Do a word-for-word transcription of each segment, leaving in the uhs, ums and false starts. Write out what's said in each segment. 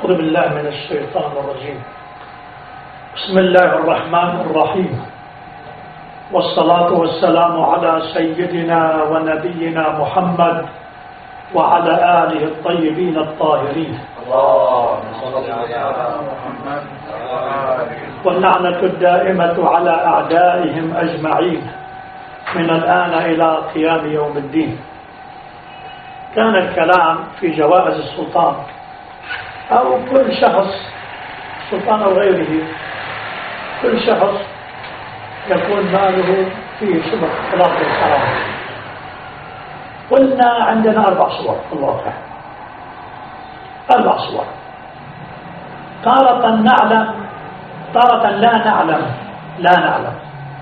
أعوذ بالله من الشيطان الرجيم. بسم الله الرحمن الرحيم، والصلاة والسلام على سيدنا ونبينا محمد وعلى آله الطيبين الطاهرين، واللعنة الدائمة على أعدائهم أجمعين من الآن إلى قيام يوم الدين. كان الكلام في جوائز السلطان أو كل شخص، سلطان أو غيره، كل شخص يكون ماله فيه شبه اختلاط الحرام. قلنا عندنا أربع صور في الواقع، أربع صور. تارة نعلم، تارة لا نعلم لا نعلم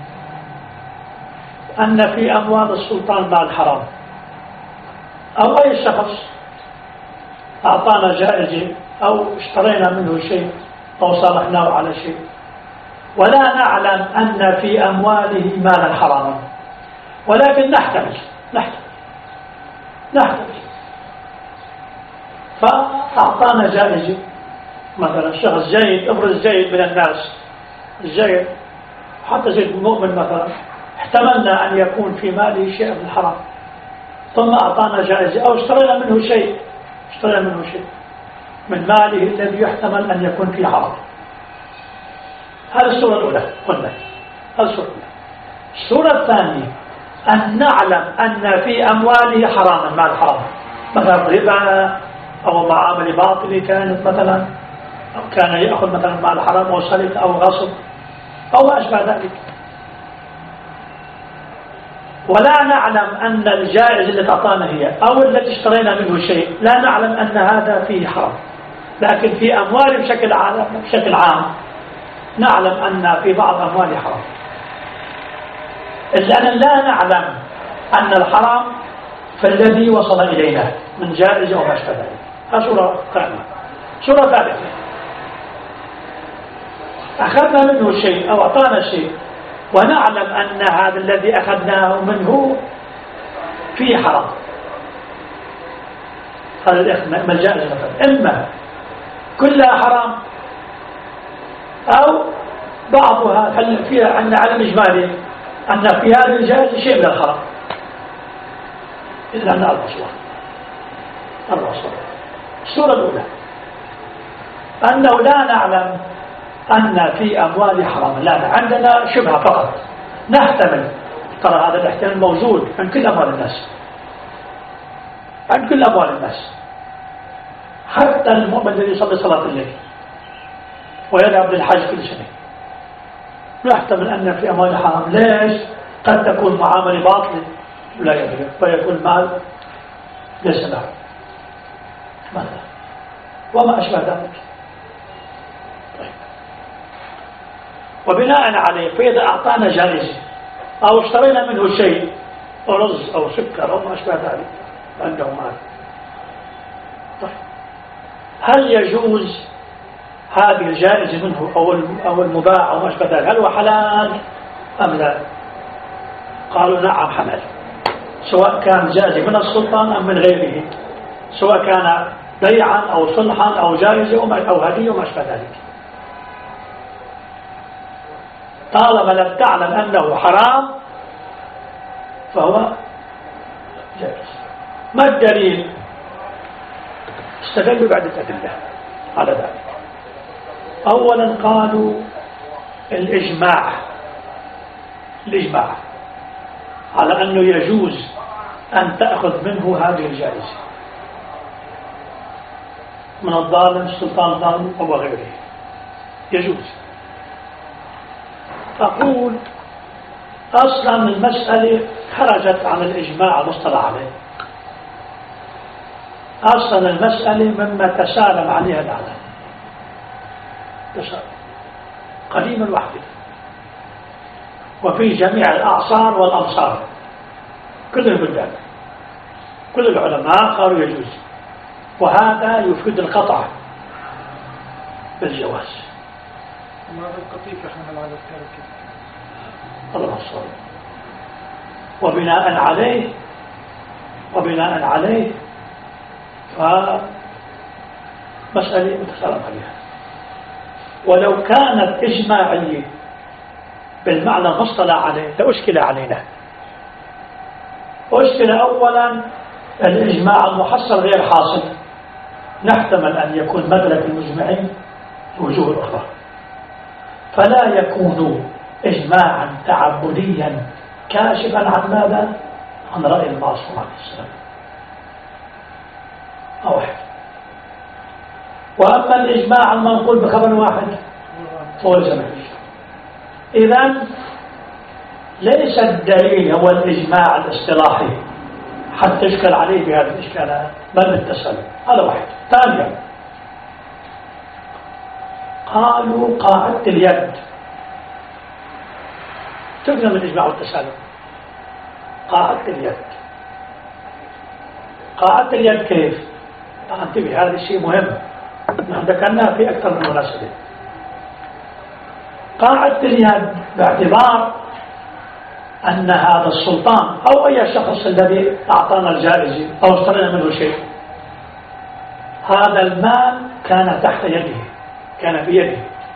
أن في أموال السلطان مال حرام، أو أي شخص أعطانا جائزة أو اشترينا منه شيء أو صالحناه على شيء، ولا نعلم أن في أمواله مالا حراما، ولكن نحتمل نحتمل نحتمل فأعطانا جائزة مثلا شخص جيد، ابرز جيد من الناس، الجيد حتى زيد المؤمن مثلا، احتملنا أن يكون في ماله شيء من الحرام، ثم أعطانا جائزة أو اشترينا منه شيء اشترينا منه شيء من ماله الذي يحتمل أن يكون فيه حرام. هذه الصورة الأولى قلنا، هذه الصورة الأولى. الصورة الثانية أن نعلم أن في أمواله حراما، مال حرام، مثلا ربا أو معاملة باطلة كانت مثلا، أو كان يأخذ مثلا مال حرام أو سرقة أو غصب أو ما أشبه ذلك، ولا نعلم أن الجائزة اللي تعطانا هي أو التي اشترينا منه شيء، لا نعلم أن هذا فيه حرام، لكن في أمواله بشكل عام بشكل عام نعلم أن في بعض أمواله حرام، إلا أن لا نعلم أن الحرام فالذي وصل إلينا من جائزة وما أشبه ذلك. هذه صورة ثانية. صورة ثالثة، أخذنا منه شيء أو أعطانا شيء ونعلم أن هذا الذي أخذناه منه فيه حرام. هذا الإخم الجائزة مثلا إما كلها حرام أو بعضها، هل فيها عندنا علم إجمالي أن في هذه الجائزة شيء من الحرام. إذا عندنا أربع صور، أربع صور. الصورة الأولى أنه لا نعلم أن في أموال حرام، لا، عندنا شبهة فقط، نحتمل، ترى هذا الاحتمال موجود عند كل أموال الناس، عند كل أموال الناس، حتى المؤمن الذي يصلي صلاة الليل ويذهب للحج كل سنة نحتمل أن في أموال حرام. ليش؟ قد تكون معاملة باطلة لا يدري فيكون مال ليس له مثلا وما أشبه ذلك. وبناء عليه فإذا أعطانا جائزة أو اشترينا منه شيء رز أو سكر أو ما أشبه ذلك عنده مال، طيب هل يجوز هذه الجائزة منه أو المباع أو ما أشبه ذلك، هل هو حلال أم لا؟ قالوا نعم حلال، سواء كان جائزة من السلطان أم من غيره، سواء كان بيعا أو صلحا أو جائزة أو هدية وما أشبه ذلك، طالما لم تعلم أنه حرام فهو جائز. ما الدليل؟ استدلوا بعدة أدلة على ذلك. أولا قالوا الإجماع الإجماع على أنه يجوز أن تأخذ منه هذه الجائزة من الظالم، السلطان الظالم أو غيره، يجوز. أقول أصلا المسألة خرجت عن الإجماع المصطلح عليه، أصلا المسألة مما تسالم عليها العالم، تسالم قديما وحديثا وفي جميع الأعصار والأمصار، كل البلدان كل العلماء قالوا يجوز، وهذا يفيد القطع بالجواز. وما القطيف يحمل على الترك الله الصالح. وبناء عليه وبناء عليه مسألة متسارع عليها. ولو كانت إجماعية بالمعنى المصطلح عليه لأشكل علينا. أشكل أولا الإجماع المحصل غير حاصل، نحتمل أن يكون مدرك المجمعين الوجوه الأخرى، فلا يكون إجماعا تعبديا كاشفا عن ماذا؟ عن رأي المعصوم عليه السلام. أو واحد. وأما الإجماع المنقول بخبر واحد فهو الجماعي. إذن ليس الدليل هو الإجماع الاصطلاحي حتى يشكل عليه بهذه الإشكالات، بل بالتسلم. هذا واحد. ثانيا قالوا قاعدة اليد تفهم من الإجماع والتسلم. قاعدة اليد قاعدة اليد كيف؟ انتبه، هذا الشيء مهم، نحن ذكرناه في أكثر من مناسبة. قاعدة اليد باعتبار أن هذا السلطان أو أي شخص الذي أعطانا الجائزة أو اشترينا منه شيء، هذا المال كان تحت يده، كان بيده،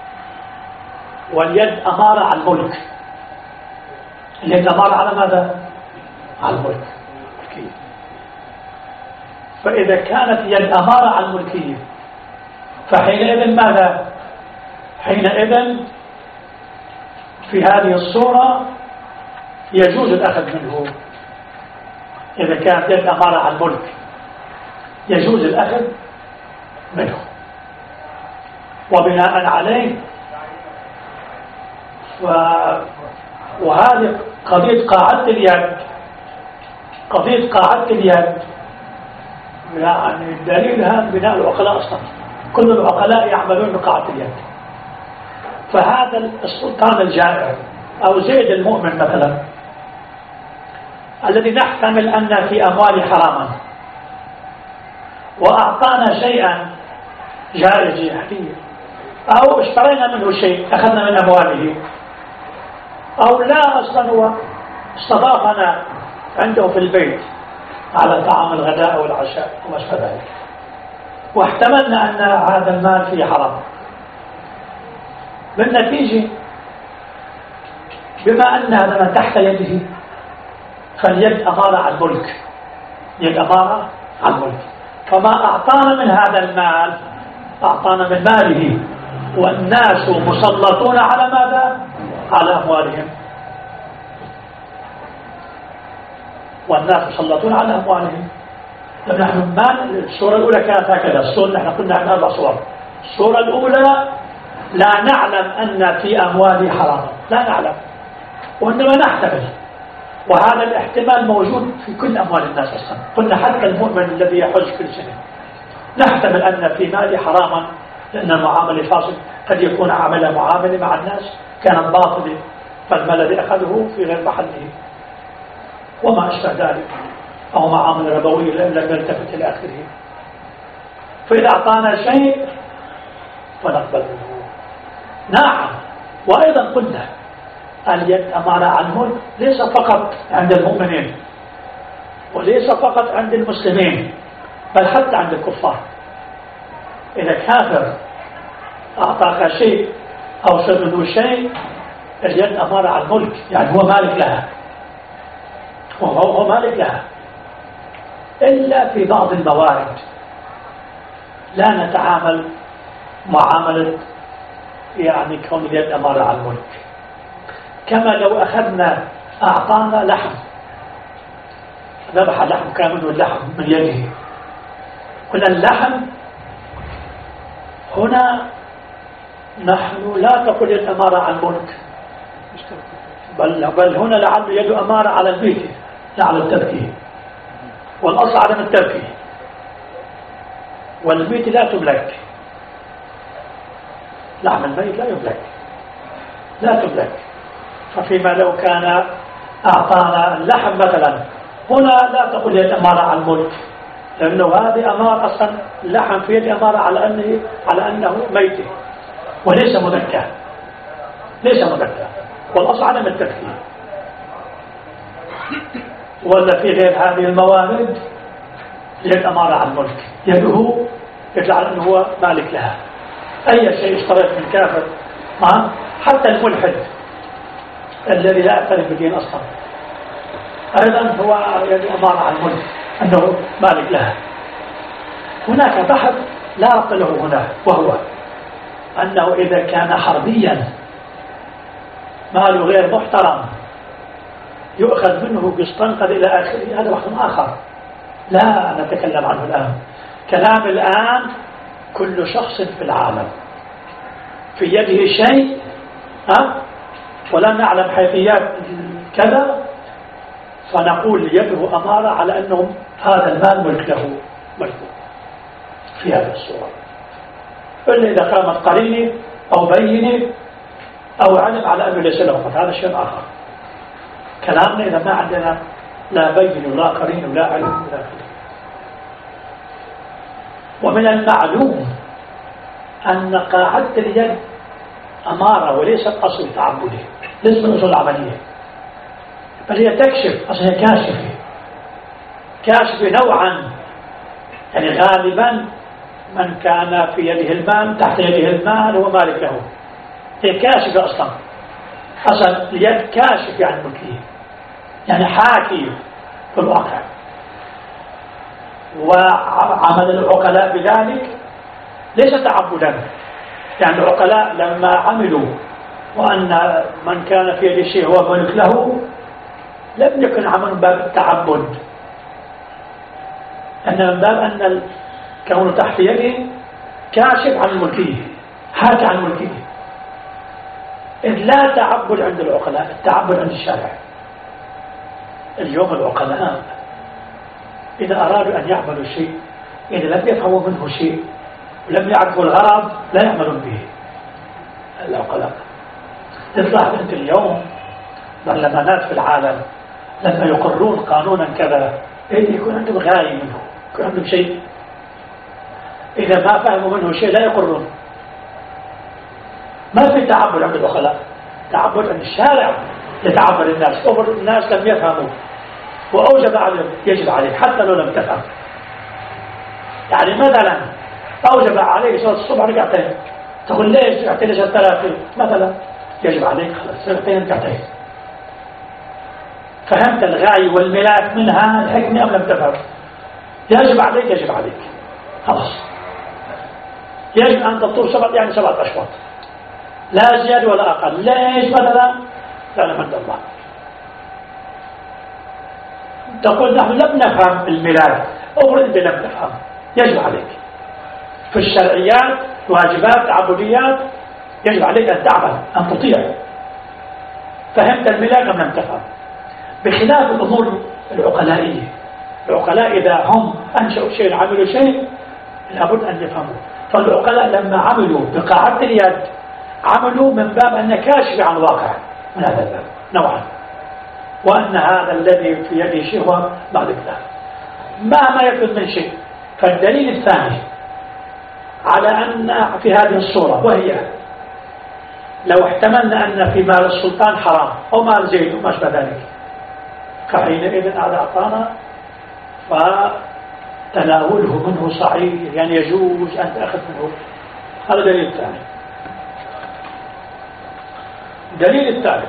واليد أمارة على الملك. اليد أمارة على ماذا؟ على الملك. فإذا كانت يد أمارة على الملكية فحينئذ ماذا؟ حينئذ في هذه الصورة يجوز الأخذ منه. إذا كانت يد أمارة على الملك يجوز الأخذ منه. وبناء عليه ف... وهذه قضية قاعدة اليد، قضية قاعدة اليد يعني دليلها بناء العقلاء أصلا، كل العقلاء يعملون بقاعدة اليد. فهذا السلطان الجائر أو زيد المؤمن مثلا الذي نحتمل أن في أمواله حراما وأعطانا شيئا جائز هدية، أو اشترينا منه شيء أخذنا من أمواله، أو لا أصلا هو استضافنا عنده في البيت على طعام الغداء والعشاء وما شابه ذلك، واحتملنا أن هذا المال فيه حرام. بالنتيجة بما أن هذا ما تحت يده فاليد أمارة على الملك، يد أمارة على الملك. فما أعطانا من هذا المال أعطانا من ماله، والناس مسلطون على ماذا؟ على أموالهم. والناس مسلطون على أموالهم. نحن ما الصورة الأولى كانت هكذا. الصورة نحن قلنا عن أربع صور. الصورة الأولى لا نعلم أن في أموالي حراما، لا نعلم، وإنما نحتمل، وهذا الاحتمال موجود في كل أموال الناس أصلا. قلنا حتى المؤمن الذي يحج كل سنة نحتمل أن في مالي حراما، لأن المعاملة فاصل، قد يكون عمل معاملة مع الناس كانت باطلة فالمال الذي أخذه في غير محله وما أشبه ذلك، أو معاملة ربوية لم يلتفت إلى آخره. فإذا أعطانا شيء فنقبل منه. نعم. وأيضا قلنا اليد أمارة على الملك ليس فقط عند المؤمنين وليس فقط عند المسلمين، بل حتى عند الكفار. إذا كافر أعطاك شيء أو سبب شيء اليد أمارة على الملك، يعني هو مالك لها، وهو مالك لها، إلا في بعض الموارد لا نتعامل معاملة يعني كون اليد أمارة على الملك. كما لو أخذنا أعطانا لحم، ذبح لحم كامل اللحم من يده، قلنا اللحم هنا نحن لا تقول يد أمارة على الملك، بل, بل هنا لعل يد أمارة على البيت، لا على التركيه، والأصل عدم التركيه، والبيت لا تملك، لحم الميت لا يملك، لا تملك. ففيما لو كان أعطانا اللحم مثلا، هنا لا تقول يد أمارة على الملك، لأنه هذه أمارة أصلا، اللحم في يد أمارة على أنه, على أنه ميت وليس مذكى، ليس مذكى، والأصل عدم التذكير. ولا في غير هذه الموارد يد أمارة على الملك، يده يجعل أنه هو مالك لها. أي شيء اشتريت من كافر، حتى الملحد الذي لا يعترف بالدين أصلا أيضا هو يعني أمارة على الملك أنه مالك لها. هناك بحث لا ربط له هنا، وهو أنه إذا كان حربيا ماله غير محترم يؤخذ منه يستنقذ إلى آخره، هذا بحث آخر لا نتكلم عنه الآن. كلام الآن كل شخص في العالم في يده شيء ها ولا نعلم حيثيات كذا، فنقول يده أمارة على أنه هذا المال ملك له ملكه في هذه الصورة، إلا إذا قامت قرينة أو بينة أو علم على أنه ليس له، فهذا شيء آخر. كلامنا إذا ما عندنا لا بين ولا قرين ولا علم ولا كذا. ومن المعلوم أن قاعدة اليد أمارة وليست أصل تعبدي، ليس من أصول العملية، بل هي تكشف، أصلا هي كاشفة كاشفة نوعا. يعني غالبا من كان في يده المال تحت يده المال هو مالك له، هي كاشفة أصلا. أصلا اليد كاشفة عن ملكه، يعني حاكي في الواقع. وعمل العقلاء بذلك ليس تعبدا، يعني العقلاء لما عملوا وأن من كان في يده شيء هو ملك له لم يكن عمل من باب التعبد، أن من باب أن كونه تحت يده كاشف عن ملكه، حاكي عن ملكه. إذ لا تعبد عند العقلاء، التعبد عند الشارع. اليوم العقلاء إذا أرادوا أن يعملوا شيء، إذا لم يفهموا منه شيء ولم يعرفوا الغرض لا يعملون به. العقلاء تطلع أنت اليوم برلمانات في العالم لما يقرون قانونا كذا يكون عندهم غاية منه، يكون عندهم شيء، إذا ما فهموا منه شيء لا يقرون. ما في تعبد عند العقلاء، تعبد عند الشارع يتعبد الناس. أمر الناس لم يفهموا وأوجب عليهم يجب عليه حتى لو لم تفهم. يعني مثلا أوجب عليه صلاة الصبح ركعتين، تقول ليش ركعتين ليش الثلاثة مثلا؟ يجب عليك خلاص ركعتين ركعتين. فهمت الغاية والملاك منها الحكمة أم لم تفهم؟ يجب عليك يجب عليك خلاص. يجب أن تطور سبعة يعني سبعة أشواط لا زيادة ولا أقل. ليش مثلا؟ لا من الله. تقول نحن لم نفهم الملاك، أمر أنت لم تفهم يجب عليك. في الشرعيات واجبات تعبديات يجب عليك أن تعمل أن تطيع. فهمت الملاك أم لم تفهم؟ بخلاف الأمور العقلائية، العقلاء إذا هم أنشأوا شيء عملوا شيء لابد أن يفهموا. فالعقلاء لما عملوا بقاعدة اليد عملوا من باب أن كاشف عن واقع من هذا الباب نوعا، وأن هذا الذي في يده شيء هو بعد كلام ما ما يفهم من شيء. فالدليل الثاني على أن في هذه الصورة، وهي لو احتملنا أن في مال السلطان حرام أو مال زيد وما أشبه ذلك، فحينئذ هذا أعطانا فتناوله منه صحيح، يعني يجوز أن تأخذ منه. هذا دليل ثاني. دليل الثالث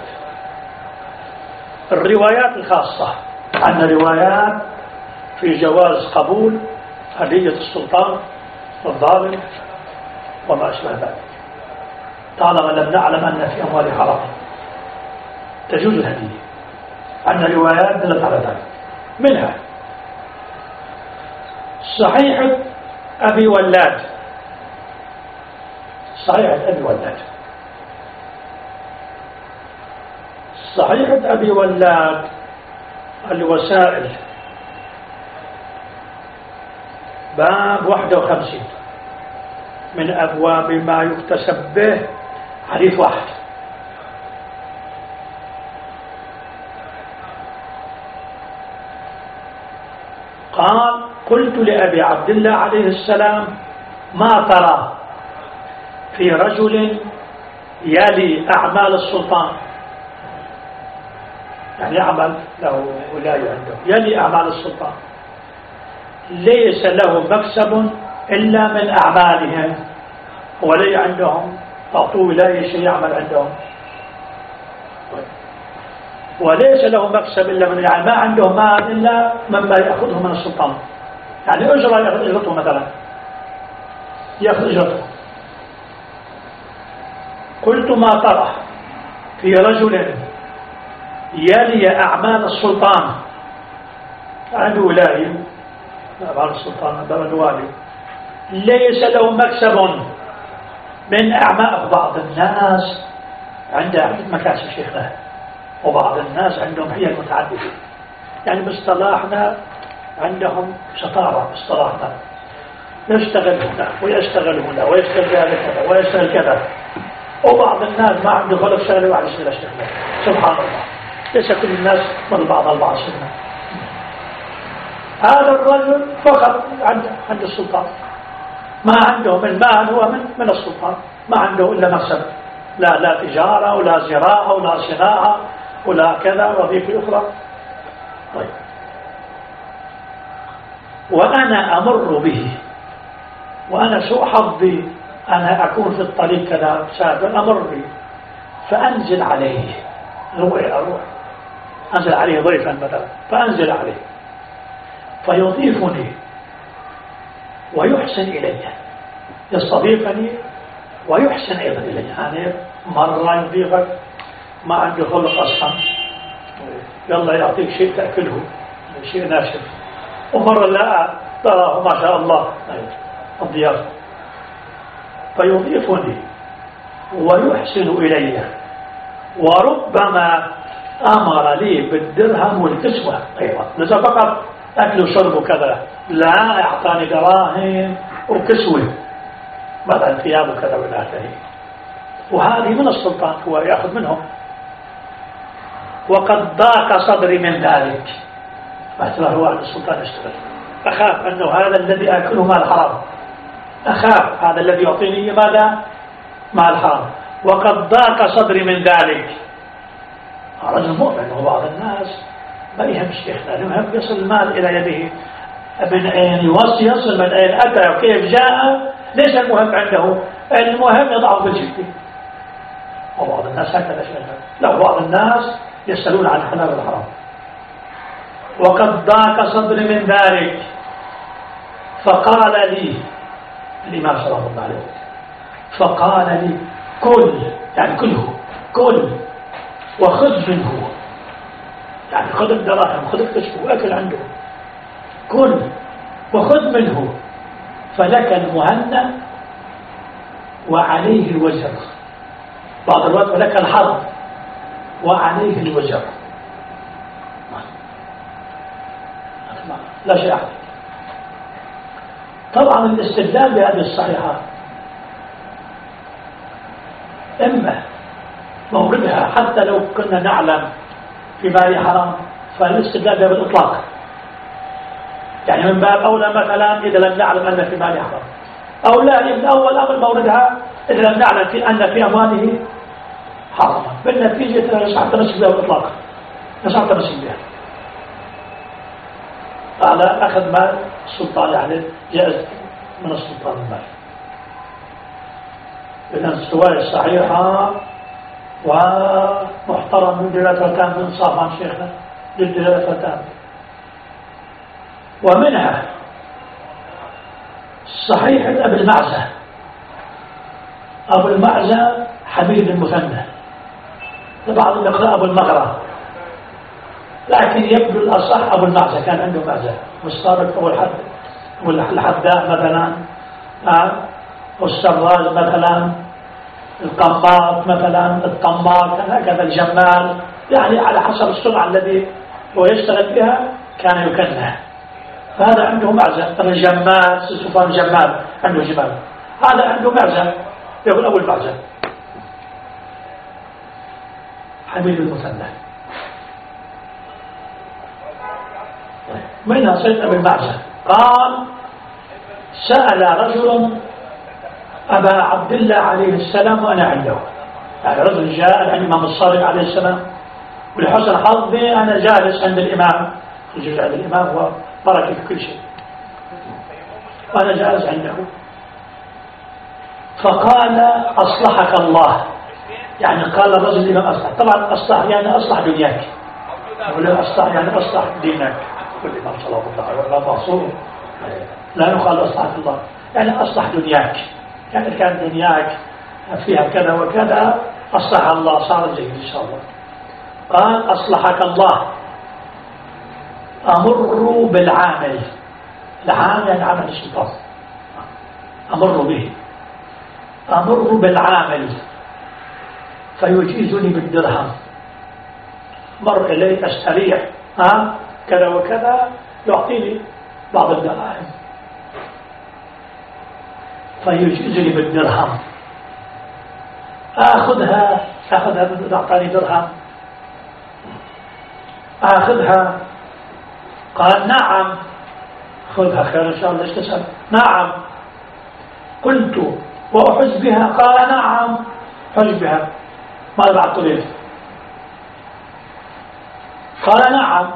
الروايات الخاصة، عن روايات في جواز قبول هدية السلطان والظالم وما أشبه ذلك، طالما لم نعلم أن في أموال حرام تجوز الهدية. عندنا روايات دلت على ذلك، منها صحيحة أبي ولاد، صحيحة أبي ولاد صحيحة أبي ولاد الوسائل باب واحد وخمسين من أبواب ما يكتسب به، حديث واحد. قال قلت لأبي عبد الله عليه السلام ما ترى في رجل يلي أعمال السلطان، يعني يعمل له ولاية عنده، يلي أعمال السلطان، ليس له مكسب إلا من أعمالهم، ولي عندهم أعطوا ولاية شيء يعمل عندهم، وليس له مكسب إلا من، يعني ما عنده مال إلا مما يأخذه من السلطان، يعني أجرة يأخذ أجرته، مثلا يأخذ أجرته. قلت ما ترى في رجل يلي أعمال السلطان، عنده ولاية أعمال السلطان عندما الوالي، ليس له مكسب من أعمال. بعض الناس عنده مكاسب شيخنا، وبعض الناس عندهم هي المتعددة، يعني باصطلاحنا عندهم شطارة، باصطلاحنا يشتغل هنا ويشتغل هنا ويشتغل كذا ويشتغل كذا، وبعض الناس ما عنده خلق شغله واحد يشتغل شغله. سبحان الله، ليس كل الناس من بعض البعض سنة. هذا الرجل فقط عند عند السلطان، ما عنده من مال، هو من من السلطان، ما عنده إلا مكسب، لا لا تجارة ولا زراعة ولا صناعة ولا كذا وظيفة أخرى. طيب، وأنا أمر به، وأنا سوء حظي أنا أكون في الطريق كذا سافر، أمر به فأنزل عليه، أروح أروح أنزل عليه ضيفا مثلا، فأنزل عليه فيضيفني ويحسن إلي، يستضيفني ويحسن أيضا إلي. يعني مرة يضيفك ما عنده خلق أصلا، يلا يعطيك شيء تأكله، شيء ناشف، ومرة لا تراه ما شاء الله الضيافة، فيضيفني ويحسن إلي، وربما أمر لي بالدرهم والكسوة أيضا، ليس فقط أكل وشرب وكذا، لا، أعطاني دراهم وكسوة، مثلا ثياب وكذا ولا آخره، وهذه من السلطان، هو يأخذ منهم. وقد ضاق صدري من ذلك، مثلا هو عند السلطان يشتغل، أخاف أنه هذا الذي أكله مال حرام، أخاف هذا الذي يعطيني ماذا؟ مال حرام. وقد ضاق صدري من ذلك. رجل مؤمن، وبعض الناس ما يهم شيخنا، المهم يصل المال إلى يده، من أين يوصل، يصل من أين أتى وكيف جاء، ليس المهم عنده، المهم يضعه في الجبة. وبعض الناس هكذا شيخنا، لا، بعض الناس يسألون عن الحلال والحرام. وقد ضاق صدري من ذلك، فقال لي الإمام صلى الله عليه وسلم، فقال لي كل، يعني كله، كل وخذ منه، يعني خذ الدراهم، خذ الكسب وأكل عنده، كل وخذ منه، فلك المهنة وعليه الوزر. بعض الوقت فلك الحظ وعليه الوزر، لا شيء عليك. طبعا الاستدلال بهذه الصحيحة إما موردها، حتى لو كنا نعلم في مال حرام فالاستدلال بها بالإطلاق، يعني من باب أولى مثلا إذا لم نعلم أن في مال حرام، أو لا، من أول أمر موردها إذا لم نعلم في أن في أمواله حرام، بالنتيجة لا يصح التمسك بها بالإطلاق، يصح التمسك بها على أخذ مال السلطان، يعني جائز من السلطان المال. إذن السواية الصحيحة ومحترم من دلالة تام من صافان شيخنا للدلالة تام. ومنها صحيح أبو المعزة، أبو المعزة حبيب المثنى، لبعض الأقراء أبو المغرى، لكن يبدو الأصح أبو المعزة، كان عنده معزة، والصادق أو الحد والحداء مثلا، والسراج مثلا، القماط مثلا، الطماط، هكذا الجمال، يعني على حسب الصنعة الذي هو يشتغل بها كان يكنى. فهذا عنده معزة، الجمال سلطان جمال عنده جمال، هذا عنده معزة، يقول أبو المعزة حبيب المثنى. منها سيد أبو المعزة قال سأل رجل أبا عبد الله عليه السلام وأنا عنده، يعني رجل جاء عند الإمام الصادق عليه السلام، ولحسن حظي أنا جالس عند الإمام، جالس عند الإمام وبركة في كل شيء. وأنا جالس عنده، فقال أصلحك الله، يعني قال الرجل لمن أصلح، طبعا أصلح يعني أصلح دنياك، ولا أصلح يعني أصلح دينك، كل ما صلى الله عليه وسلم معصوم لا يقال أصلحك الله، يعني أصلح دنياك، يعني كان دنياك فيها كذا وكذا أصلح الله صار جيد إن شاء الله. قال أصلحك الله أمر بالعامل، العامل يعني عمل السلطان، أمر به، أمر بالعامل فيجيزني بالدرهم، مر إلي أستريح ها كذا وكذا يعطيني بعض الدراهم فيجيزني بالدرهم، آخذها آخذها من أعطاني درهم آخذها، قال نعم خذها خير إن شاء الله، ليش تسأل؟ نعم. قلت وأحز بها؟ قال نعم حز بها، ماذا بعد تريد؟ قال نعم.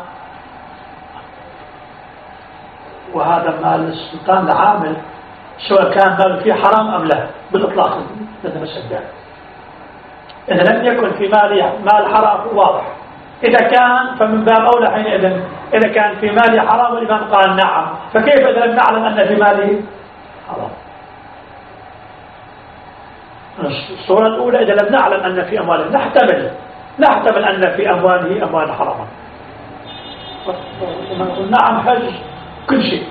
وهذا مال السلطان العامل سواء كان مال فيه حرام أم لا بالإطلاق لازم نسجل، إذا لم يكن في مال مال حرام واضح، إذا كان فمن باب أولى حينئذ، إذا كان في مالي حرام والإمام قال نعم، فكيف إذا لم نعلم أن في مالي حرام؟ الصورة الأولى إذا لم نعلم أن في أمواله نحتمل نحتمل أن في أمواله أموال حراما، لما نقول نعم حج كل شيء.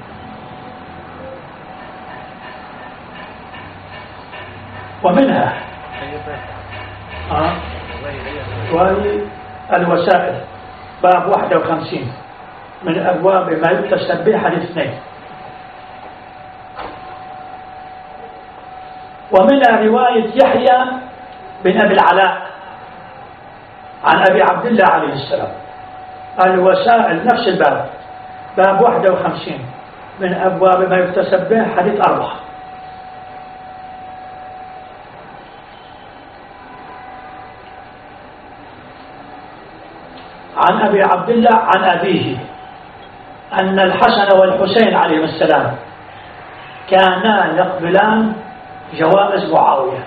ومنها آه. وهي الوسائل باب واحد وخمسين من أبواب ما يكتسب به حديث اثنين. ومنها رواية يحيى بن أبي العلاء عن أبي عبد الله عليه السلام. الوسائل نفس الباب، باب واحد وخمسين من أبواب ما يكتسب به حديث أربعة. عن أبي عبد الله عن أبيه أن الحسن والحسين عليهم السلام كانا يقبلان جوائز معاوية.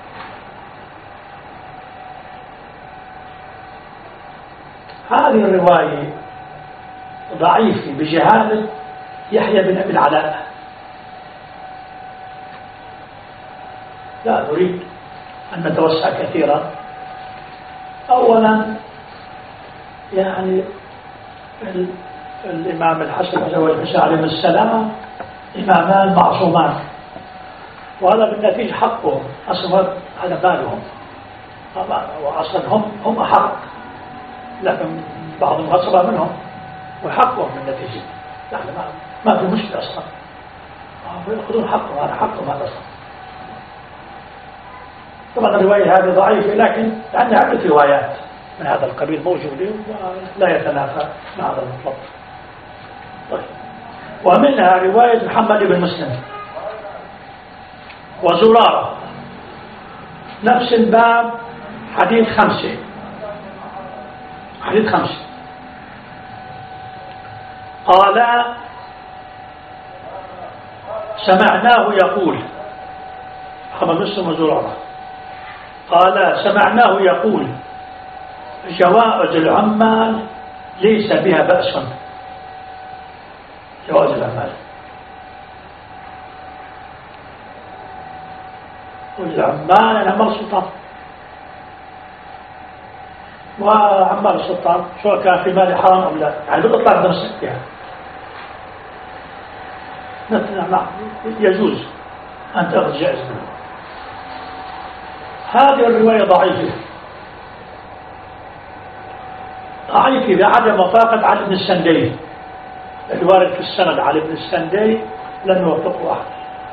هذه الرواية ضعيفة بجهالة يحيى بن أبي العلاء. لا نريد أن نتوسع كثيرا. أولا يعني الإمام الحسن والحسين عليهم السلام إمامان معصومان، وهذا بالنتيجة حقهم، أصلا هذا مالهم وأصلا هم هم أحق، لكن بعضهم غصب منهم وحقهم بالنتيجة، يعني ما ما في مشكلة أصلا، يأخذون حقهم، هذا حقهم هذا أصلا. طبعا الرواية هذه ضعيفة، لكن عندنا عدة روايات من هذا القبيل موجودة ولا يتنافى مع هذا المطلب. طيب. ومنها رواية محمد بن مسلم وزرارة نفس الباب حديث خمسة حديث خمسة قال سمعناه يقول، محمد بن مسلم وزرارة قال سمعناه يقول جوائز العمال ليس بها بأس. جوائز العمال والعمال أنا عمال السلطان، وعمال السلطان سواء كان في مال حرام أو لا، يعني بالإطلاق نمسك فيها، يجوز أن تأخذ جائز منه. هذه الرواية ضعيفة ضعيفة بعدم وفاقة علي بن السندي، الوارد في السند علي بن السندي لم يوفقه أحد.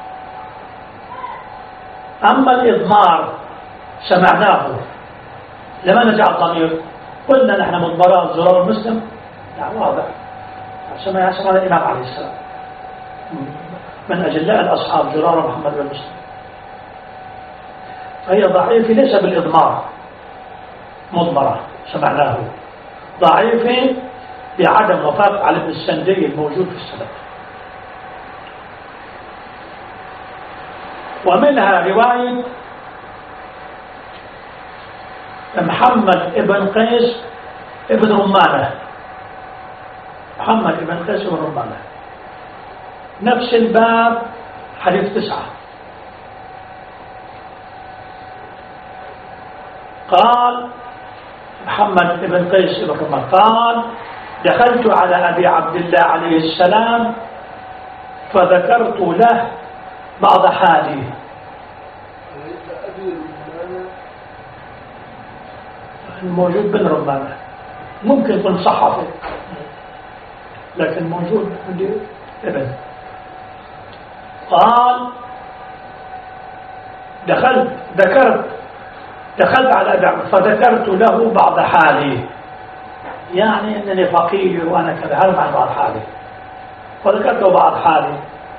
أما الإضمار سمعناه لما نجع الضمير قلنا نحن مضمرات زرار المسلم، يعني واضح سمع سمع الإمام عليه السلام من أجلاء الأصحاب زرار محمد بن مسلم، فهي ضعيفة ليس بالإضمار، مضمرة سمعناه، ضعيفة بعدم وفاق على ابن السندي الموجود في السند. ومنها رواية محمد ابن قيس ابن رمانة، محمد ابن قيس ابن رمانة، نفس الباب، حديث تسعة. قال محمد بن قيس بن رمانة قال: دخلت على أبي عبد الله عليه السلام فذكرت له بعض حالي. الموجود بن رمانة ممكن يكون صحفي، لكن موجود عندي ابن. قال: دخلت ذكرت دخلت على أبي عبد فذكرت له بعض حالي، يعني أنني فقير وأنا كذا، هذا معنى بعض حالي. فذكرت له بعض حالي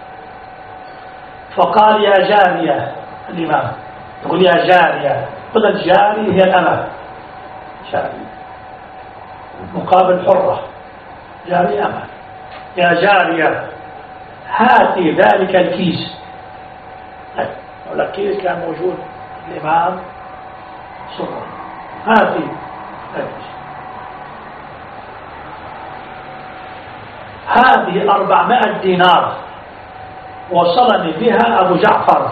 فقال: يا جارية، الإمام يقول: يا جارية. قل الجاري هي الأمة، جاري مقابل حرة، جاري أمة. يا جارية هاتي ذلك الكيس. الكيس كان موجود الإمام صغر. هاتي هذه أربعمائة دينار وصلني بها أبو جعفر،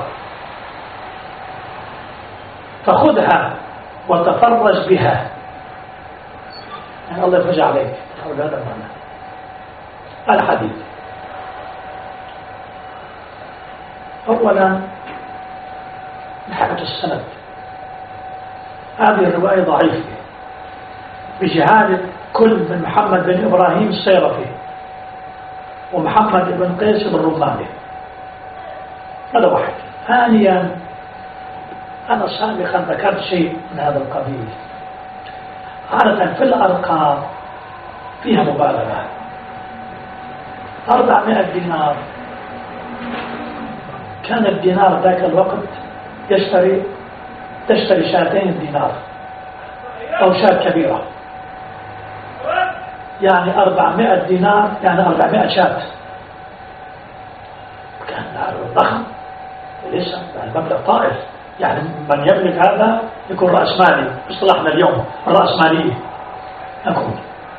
فخذها وتفرج بها، يعني الله يفرج عليك. هذا المعنى الحديث. أولا من حيث السند هذه الرواية ضعيفة بشهادة كل من محمد بن إبراهيم الصيرفي ومحمد بن قيس بن رمانة. هذا واحد. ثانيا أنا سابقا ذكرت شيء من هذا القبيل. عادة في الأرقام فيها مبالغة. أربعمائة دينار، كان الدينار ذاك الوقت يشتري تشتري شاتين دينار أو شاة كبيرة، يعني أربعمائة دينار يعني أربعمائة شاة. كان ضخم وليس المبلغ طائف، يعني من يملك هذا يكون رأس مالي باصطلاحنا اليوم، الرأسمالية نقول.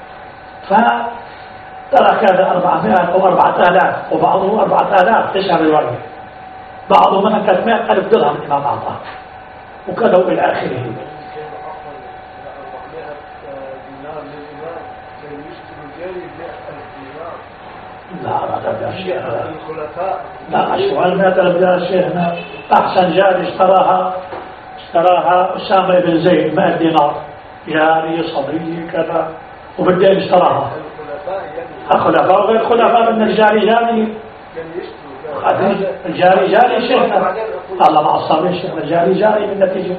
فترك هذا أربعمائة أو أربعة آلاف، وبعضه أربعة آلاف تشهر الورقة، بعضه من ثلاثمائة ألف درهم الإمام أعطاه، وكذا إلى آخره. لا لا لا شيء لا أشوال مئة ألف دينار شيخنا. أحسن جاري اشتراها اشتراها أسامة بن زيد مئة دينار، جاري صبي كذا، وبالدين اشتراها الخلفاء وغير الخلفاء. من الجاري جاري الجاري جاري شيخنا، الله مع الصابين شيخنا، الجاري جاري من نتيجة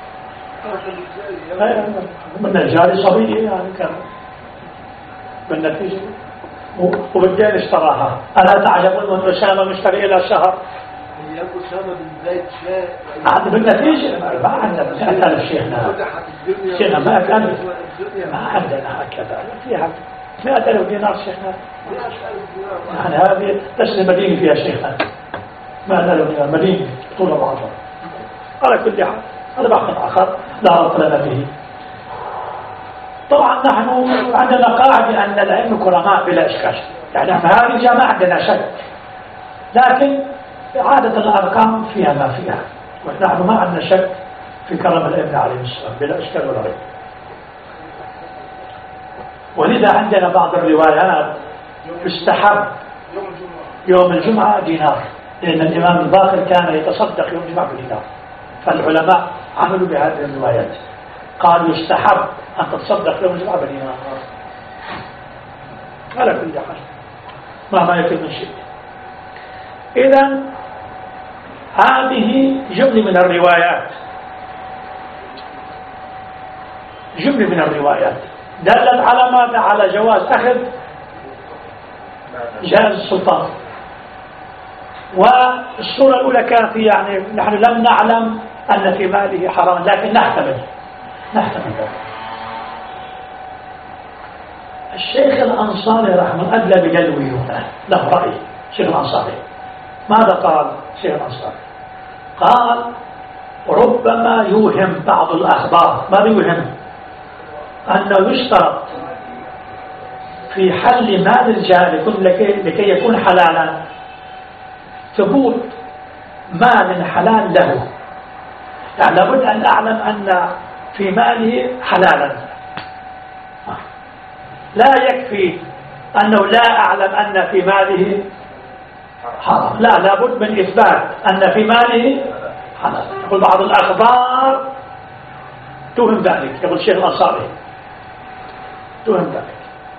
من الجاري صبي يعني كان بالنتيجة، وبالدين اشتراها. ألا تعجبون من أسامة مشتري إلى شهر؟ أسامة بن زيد شاء عند بالنتيجة ما عندنا مئة ألف شيخنا، شيخنا مئة ألف ما عندنا هكذا، فيها مئة ألف دينار شيخنا، يعني هذه تشري مدينة فيها شيخنا، مئة ألف دينار مدينة طول بعضها. على كل حال هذا بحث آخر لا ربط لنا به. طبعا نحن عندنا قاعدة أن العلم كرماء بلا إشكال، يعني احنا هذه ما عندنا شك، لكن عادة الأرقام فيها ما فيها، ونحن ما عندنا شك في كرم الابن عليه السلام بلا إشكال ولا ريب. ولذا عندنا بعض الروايات يستحب يوم الجمعة دينار، لأن الإمام الباقر كان يتصدق يوم الجمعة بدينار، فالعلماء عملوا بهذه الروايات، قالوا يستحب أن تتصدق يوم الجمعة بدينار على كل حال مهما يكون من شيء. إذن هذه جملة من الروايات جملة من الروايات دلت على ماذا؟ على جواز أخذ جائز السلطان. والصورة الأولى كانت يعني نحن لم نعلم أن في ماله حرام، لكن نحتمل نحتمل ذلك. الشيخ الأنصاري رحمه الله أدلى بجلوه هنا، له رأي الشيخ الأنصاري. ماذا قال الشيخ الأنصاري؟ قال ربما يوهم بعض الأخبار، ما يوهم أنه يشترط في حل مال الجار لكي يكون حلالا ثبوت مال حلال له، يعني لابد أن أعلم أن في ماله حلالا، لا يكفي أنه لا أعلم أن في ماله حرام، لا لابد من إثبات أن في ماله حلال. يقول بعض الأخبار توهم ذلك، يقول الشيخ الأنصاري توهم ذلك.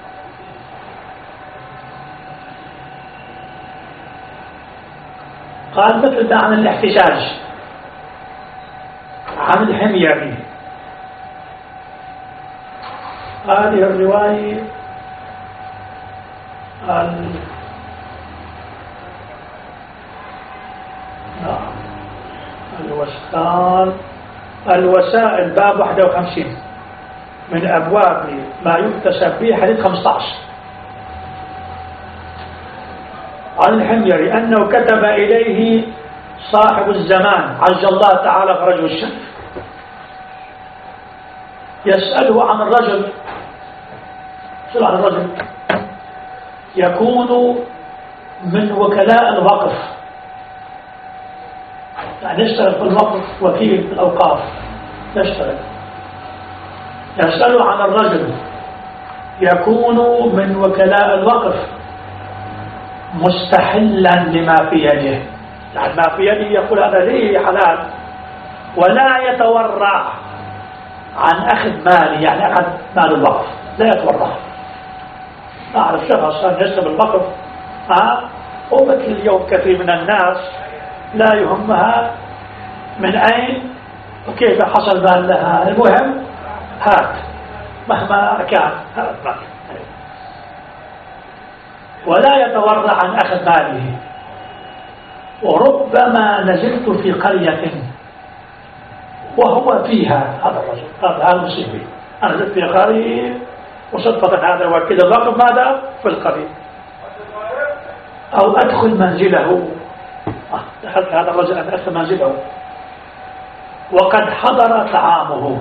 قال مثل ده عن الاحتجاج عن الحميري، هذه الرواية ال... الوسائل الوسائل باب واحد وخمسين من أبواب ما يكتسب به حديث خمسة عشر عن الحميري أنه كتب إليه صاحب الزمان عز الله تعالى فرجه الشريف يسأله عن الرجل، يسأل عن الرجل يكون من وكلاء الوقف، يعني يشتغل في الوقف وكيل في الأوقاف، يشتغل يسأل عن الرجل يكون من وكلاء الوقف مستحلا لما في يده، يعني ما في يده يقول هذا لي حلال، ولا يتورع عن أخذ مالي، يعني أخذ مال الوقف لا يتورع. أعرف شخص يشتغل بالوقف ها ومثل اليوم كثير من الناس لا يهمها من أين وكيف حصل مال لها، المهم هات مهما كان هات مال، ولا يتورع عن أخذ ماله. وربما نزلت في قرية وهو فيها، هذا الرجل هذا المصيبي، أنا نزلت في قرية وصدفة هذا وكيل الوقف ماذا في القرية، أو أدخل منزله، دخلت هذا الرجل أن أدخل منزله وقد حضر طعامه،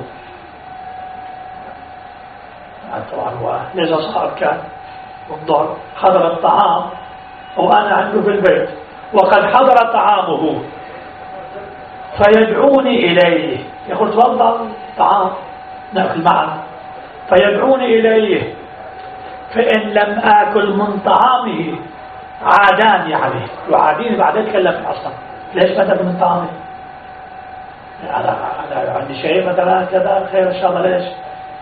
طبعا هو ليس صعب كان والظهر حضر الطعام وأنا عنده في البيت وقد حضر طعامه فيدعوني إليه، يقول تفضل طعام نأكل معا، فيدعوني إليه فإن لم آكل من طعامه عاداني عليه، يعاديني بعد يتكلم أصلا ليش ما تأكل من طعامه، أنا عندي شيء مثلا كذا خير إن شاء الله ليش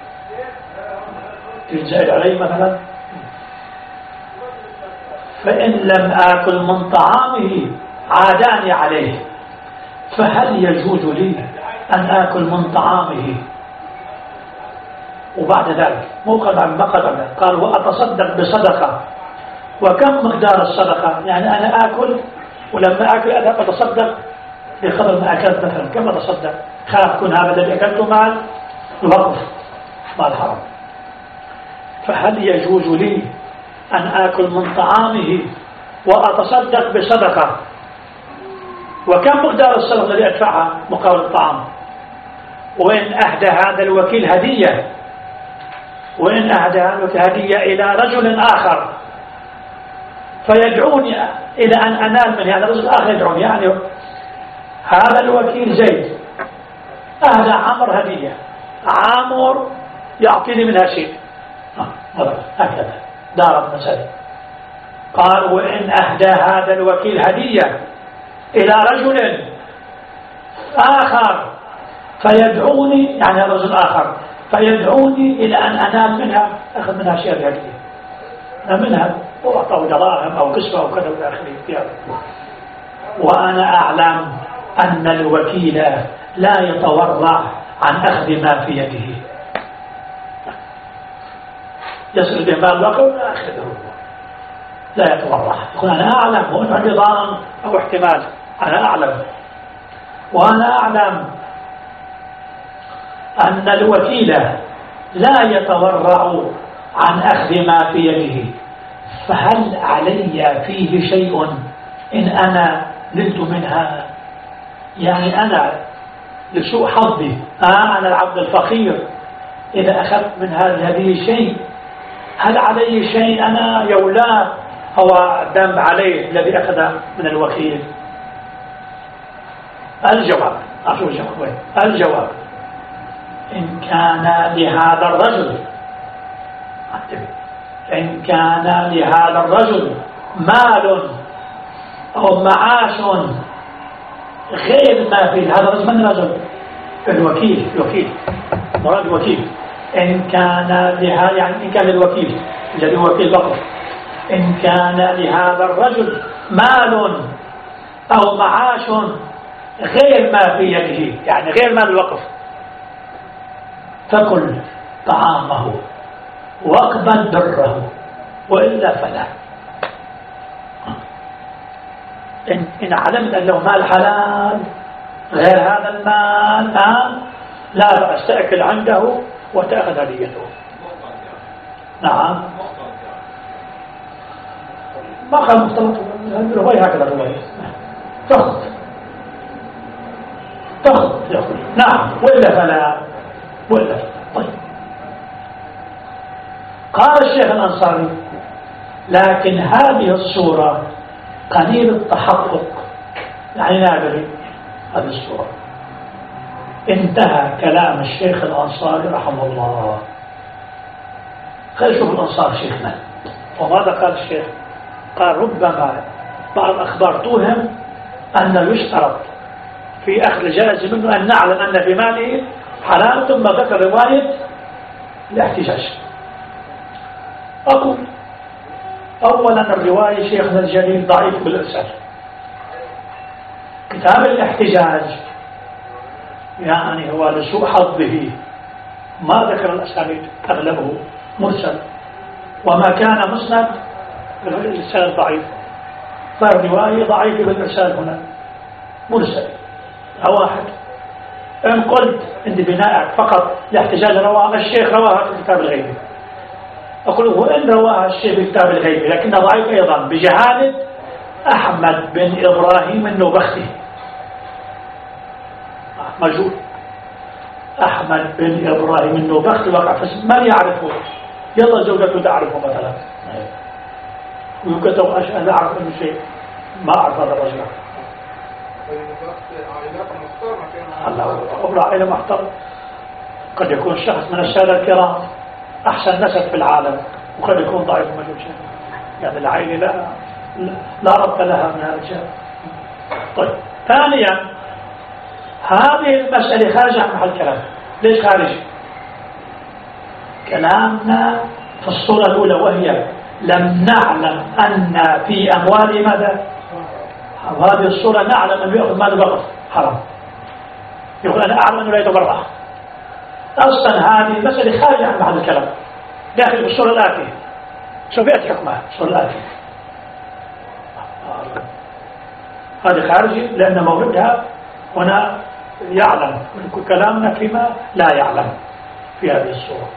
تجزئ علي مثلا، فإن لم آكل من طعامه عاداني عليه فهل يجوز لي أن آكل من طعامه؟ وبعد ذلك مو قطع ما قطع قال وأتصدق بصدقة، وكم مقدار الصدقة؟ يعني أنا آكل ولما آكل أذهب أتصدق بقدر ما أكلت مثلا، كم أتصدق؟ خاف كن هذا الذي أكلته مال الوقف مال الحرام، فهل يجوز لي أن آكل من طعامه وأتصدق بصدقة؟ وكم مقدار الصدقة الذي أدفعها مقابل الطعام؟ وإن أهدى هذا الوكيل هدية، وإن أهدى هذا الوكيل هدية إلى رجل آخر فيدعوني إلى أن أنال من هذا الرجل الآخر يدعوني، يعني هذا الوكيل زيد أهدى عمر هدية، عامر يعطيني منها شيء هكذا دارت مسألة. قال وإن أهدى هذا الوكيل هدية إلى رجل آخر فيدعوني، يعني رجل آخر فيدعوني إلى أن أنال منها أخذ منها شيء هدية منها وأعطاه دراهم أو كسوة أو كذا إلى آخره، وأنا أعلم أن الوكيل لا يتورع عن أخذ ما في يده، يصل به مال الوقف لا أخذه، لا يتورع، يقول أنا أعلم وأنه عندي ظان أو احتمال، أنا أعلم وأنا أعلم أن الوكيل لا يتورع عن أخذ ما في يده، فهل علي فيه شيء إن أنا نلت منها؟ يعني أنا لسوء حظي آه أنا العبد الفقير إذا أخذت من هذه شيء، هل علي شيء أنا يا ولا هو ذنب عليه الذي أخذ من الوكيل؟ الجواب أشوف الجواب الجواب إن كان لهذا الرجل إن كان لهذا الرجل مال أو معاش غير ما في هذا الرجل، من رجل؟ الوكيل الوكيل مراد الوكيل. إن كان لهذا يعني إن كان الوكيل الذي هو وكيل وقف، إن كان لهذا الرجل مال أو معاش غير ما في يده يعني غير مال الوقف، فكل طعامه واقبل بره وإلا فلا. إن, إن علمت أن له مال حلال غير هذا المال لا بأس تأكل عنده وتأخذ هديته. نعم ما قال مختلط الرواية هكذا الرواية تأخذ تأخذ يأخذ نعم وإلا فلا وإلا فلا. طيب قال الشيخ الأنصاري لكن هذه الصورة قليل التحقق، يعني نادر هذه الصورة. انتهى كلام الشيخ الأنصاري رحمه الله. خلينا نشوف الأنصار شيخنا وماذا قال الشيخ. قال ربما بعض الأخبار توهم أن يشترط في أخذ الجائز منه أن نعلم أن في ماله حلال، ثم ذكر رواية الاحتجاج. أقول أولا الرواية شيخنا الجليل ضعيف بالإرسال. كتاب الاحتجاج يعني هو لسوء حظه ما ذكر الأسانيد أغلبه مرسل، وما كان مسند بالإرسال ضعيف، فالرواية ضعيفة بالإرسال هنا مرسل. واحد إن قلت عند بناء فقط الاحتجاج رواه الشيخ رواها في الكتاب الغيبي، أقول وإن رواها الشيخ في الكتاب الغيبي لكنه ضعيف أيضا بجهالة أحمد بن إبراهيم النوبختي مجهول. أحمد بن إبراهيم النوبختي وقع في اسم من يعرفه؟ يلا زوجته تعرفه مثلا ويكتب أشياء لا أعرف أنه شيء ما أعرف هذا الرجل. الله عائلة محترم، قد يكون شخص من السادة الكرام أحسن نسب في العالم وقد يكون ضعيف مجهول شيء، يعني العائلة لا لا ربط لها من هذا الشيء. طيب ثانيا هذه المسألة خارجة عن محل الكلام. ليش خارج؟ كلامنا في الصورة الأولى وهي لم نعلم أن في أموال ماذا؟ وهذه الصورة نعلم أن يأخذ مال الوقف حرام، يقول أنا أعلم أنه لا يتبرع. أصلا هذه المسألة خارجة عن محل الكلام، داخل بالصورة الآتية. سوف يأتي حكمها الصورة الآتية. هذه خارجة لأن موردها هنا يعلم، كلامنا فيما لا يعلم في هذه الصورة.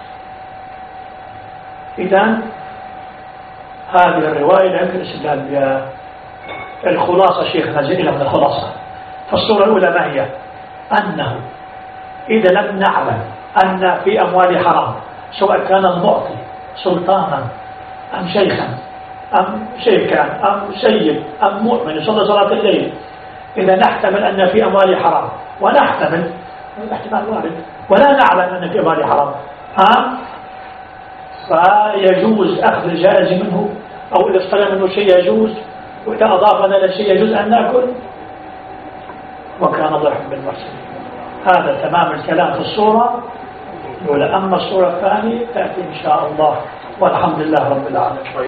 إذن هذه الرواية لا يمكن الاستدلال بها. الخلاصة شيخنا جئنا من الخلاصة. فالصورة الأولى ما هي؟ أنه إذا لم نعلم أن في أموال حرام، سواء كان المعطي سلطانا أم شيخا أم شيخا أم سيد أم مؤمن يصلي صلاة الليل، إذا نحتمل أن في أموال حرام ونحتمل احتمال وارد ولا نعلم أن في أموال حرام ها فيجوز أخذ الجائز منه، أو إذا استلم منه شيء يجوز، وإذا أضافنا إلى شيء يجوز أن نأكل، وكان الله يحب المحسنين. هذا تمام الكلام في الصورة الأولى. أما الصورة الثانية تأتي إن شاء الله، والحمد لله رب العالمين.